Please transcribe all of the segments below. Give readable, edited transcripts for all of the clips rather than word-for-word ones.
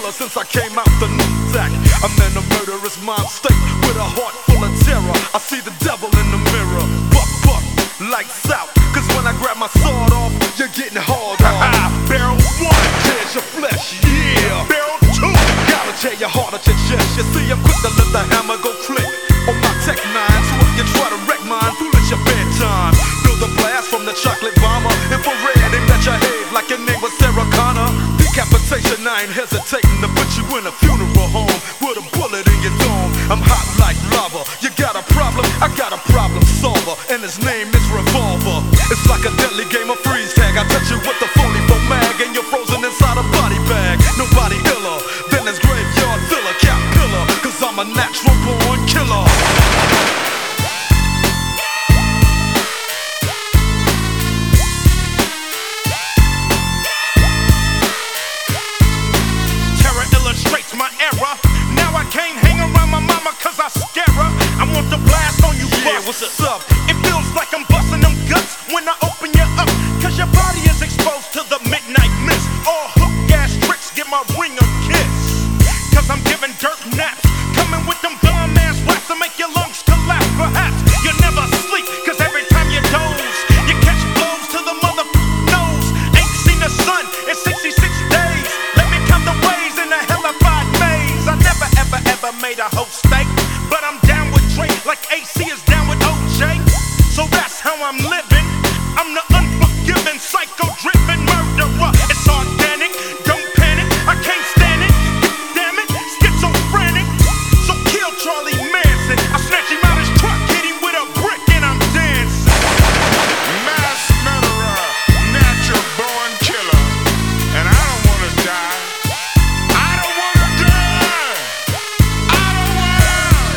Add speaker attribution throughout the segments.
Speaker 1: killer since I came out the new sack. I'm in a murderous mind state with a heart full of terror. I see the devil in the mirror. Buck, buck, lights out. Cause when I grab my sword off, you're getting hauled off. Barrel 1, tears your flesh, yeah. Barrel 2, gotta tear your heart at your chest. You see, I'm quick to let the hammer go click on my Tech 9. So if you try to wreck mine, foolish your bedtime. Feel the blast from the chocolate bomber. Infrared, aimed at your head like your name was Sarah Connor. Decapitation, I ain't hesitating to put you in a funeral home with a bullet in your dome. I'm hot like lava. You got a problem? I got a problem solver, and his name is Revolver. It's like a deadly game of freeze tag. I touch you with the phony foam mag, and you're frozen inside a body bag. Nobody iller than this graveyard filler, cat pillar. Cause I'm a natural born killer.
Speaker 2: My era. Now I can't hang around my mama cause I scare her. I want to blast on you,
Speaker 1: yeah,
Speaker 2: busters.
Speaker 1: what's up?
Speaker 2: It feels like I'm busting them guts when I open you up. Cause your body is exposed to the midnight mist. All hook gas tricks get my ring a kiss. Cause I'm giving dirt naps. Coming with them dumb ass raps to make your lungs collapse. Perhaps you never sleep cause every time you doze, you catch blows to the mother nose. Ain't seen the sun in 66 days. Let me count the ways in the hellified maze. I never ever made a whole steak, but I'm down with Drake like AC is down with OJ. So that's how I'm living. I'm the unforgiving, psycho-driven murderer. It's organic, don't panic, I can't stand it. Damn it, schizophrenic. So kill Charlie Manson. I snatch him out his truck, hit him with a brick, and I'm dancing.
Speaker 3: Mass murderer, natural born killer, and I don't wanna die. I don't wanna die. I don't wanna.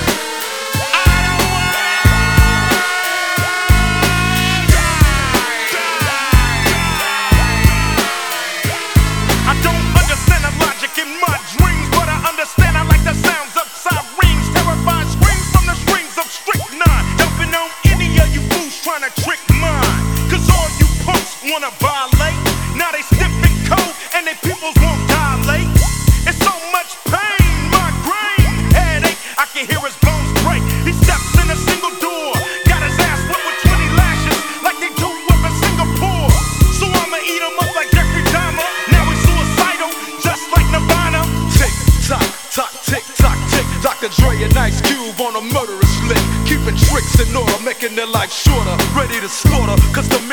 Speaker 2: I don't understand the logic in my dreams, but I understand I like the sounds of sirens. Terrifying screams from the strings of strychnine. Dumping on any of you fools trying to trick mine. Cause all you punks wanna violate. Now they sniffing cold and they peoples won't dilate. It's so much pain, migraine, headache. I can hear his bones break. He steps in a single door. Got his ass whipped with 20 lashes like they do up in Singapore. So I'ma eat him up like Jeffrey Dahmer. Now he's suicidal, just like Nirvana.
Speaker 1: Tick tock, tock, tick tock, tick. Dr. Dre and Ice Cube on a murderous lick, keeping tricks in order, making their life shorter, ready to slaughter. Cause the